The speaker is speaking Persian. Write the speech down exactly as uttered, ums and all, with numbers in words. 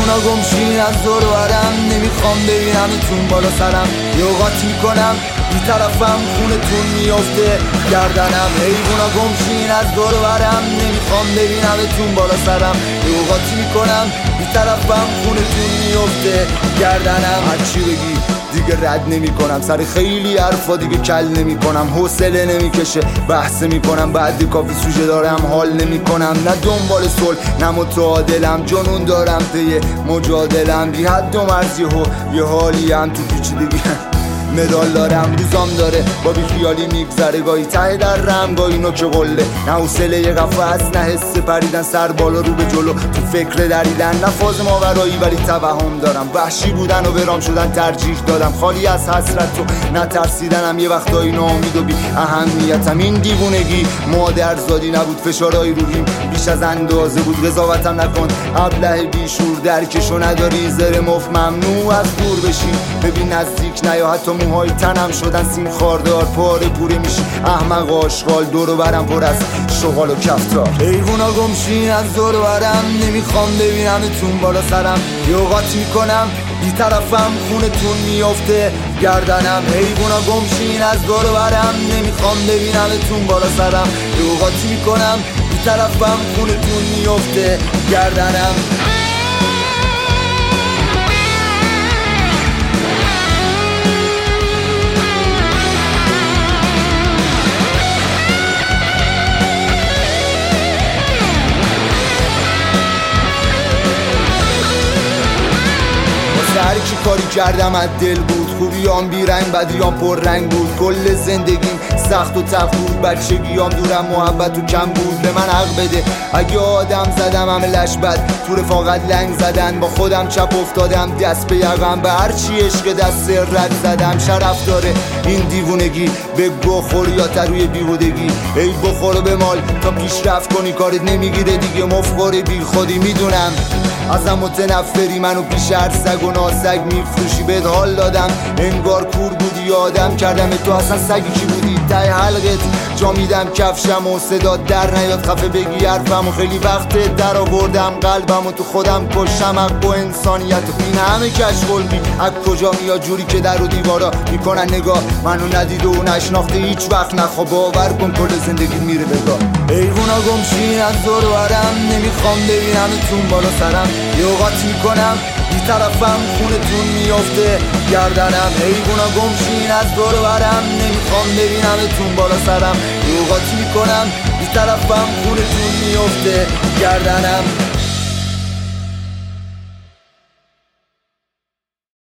حیوونا گمشین از دور برم، نمیخوام ببینمتون بالا سرم. یه اوقات میکنم بی طرفم خونتون میافته گردنم. حیوونا گمشین از دور برم، نمیخوام ببینمتون بالا سرم. یه اوقات میکنم بی طرفم خونتون میافته گردنم. هرچی بگی دیگه رد نمی کنم، سر خیلی حرفا دیگه کل نمی کنم. حوصله نمی کشه بحث می کنم، بعد کافی سوژه دارم حال نمی کنم. نه دنبال صلح نه متعادلم، جنون دارم پی مجادلم. بی حد و مرزی و یه حالی هم تو پیچیدگی مدال دارم. روزام داره با بی خیالی میگذره، گاهی ته در رم گاهی نوک قله. نه حوصله یه قفس نه حس پریدن، سر بالا رو به جلو تو فکر دریدن. نه فاز ماورایی ولی توهم دارم، وحشی بودن و برام شدن ترجیح دادم. خالی از حسرت و نترسیدنم، یه وقتایی ناامید و بی اهمیتم. این دیوونگی مادر زادی نبود، فشارهای روحیم بیش از اندازه بود. قضاوتم نکن ابله بیشور، درکشو نداری زر مفت ممنوع از دور بشی. ببین نزدیک نیا، حتی موهای تنم شدن سیم خاردار. پاره پوره میشی احمق آشغال، دور و برم پر از شغال و کفتار. حیوونا گمشین از دور و برم، نمیخوام ببینمتون بالا سرم. یه اوقات میکنم بی طرفم خونتون میافته گردنم. حیوونا گمشین از دور و برم، نمیخوام ببینمتون بالا سرم. یه اوقات میکنم بی طرفم خونتون میافته گردنم. هر کی کاری کردم از دل بود، خوبیام بیرنگ بدیام پر رنگ بود. کل زندگیم سخت و تف بود، بچگیام دورم محبت و کم بود. به من حق بده اگه آدم زدم عملش بد، تو رفاقت لنگ زدن با خودم چپ افتادم دست به یقم. به هرچی عشق دست رد زدم. شرف داره این دیوونگی، به گو خور یا تروی بیهودگی. ای بخور و به مال تا پیشرفت کنی، کارت نمیگیره دیگه مفخوری بی خودی. میدونم ازم متنفری، منو پیش هر سگ و ناسگ میفروشی. بهت حال دادم انگار کور بودی، آدم کردم تو اصلا سگی کی بودی. ته حلقت جا میدم کفشم و صدا در نیاد خفه بگی حرفم. و خیلی وقت در آوردم قلبم و تو خودم کشم حق و انسانیت. این همه کشغلبی از کجا میاد؟ جوری که در و دیوارا میکنن نگاه، منو ندید و نشناخته هیچ وقت نخوا. باور کن کل زندگی میره بگاه. حیوونا گمشین از دور و برم، نمیخوام ببینمتون بالا سرم. یه اوقات میکنم بی طرفم خونتون میافته گردنم. حیوونا گمشین از دور و برم، نمیخوام ببینمتون بالا سرم. یه اوقات میکنم بی طرفم خونتون میافته گردنم.